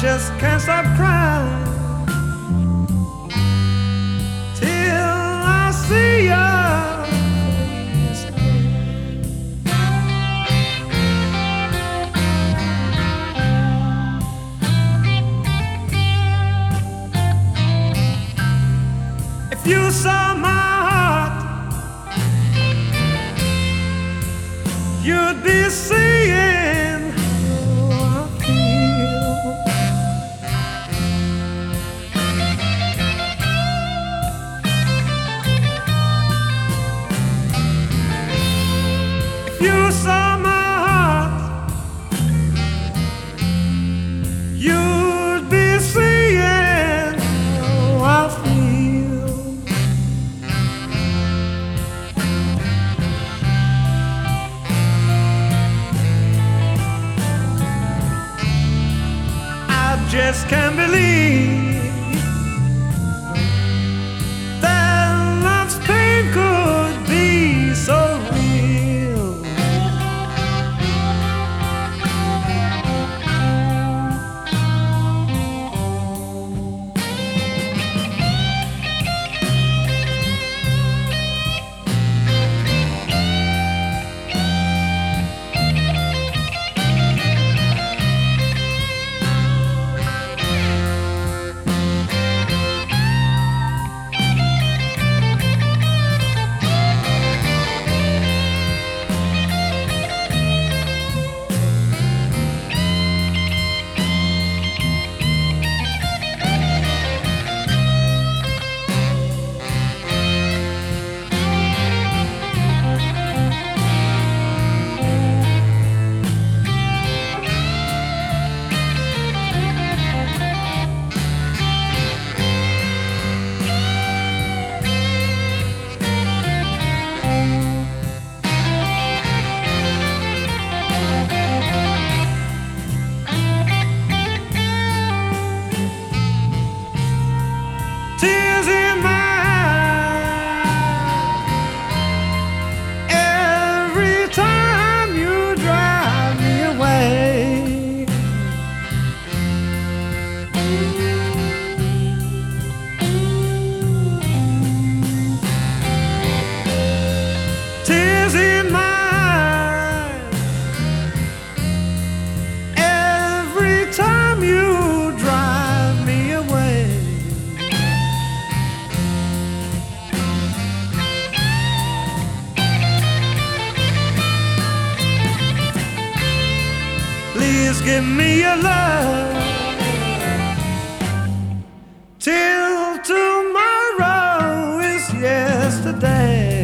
just can't stop crying till I see your face again. If you saw my heart, you'd be seeing how I feel. If you saw my heart, you'd be seeing how I feel. I just can't believe that love's pain could be so real. Tears in my eyes every time you drive me away. Tears in my eyes every time you drive me away. Please give me your love till tomorrow is yesterday.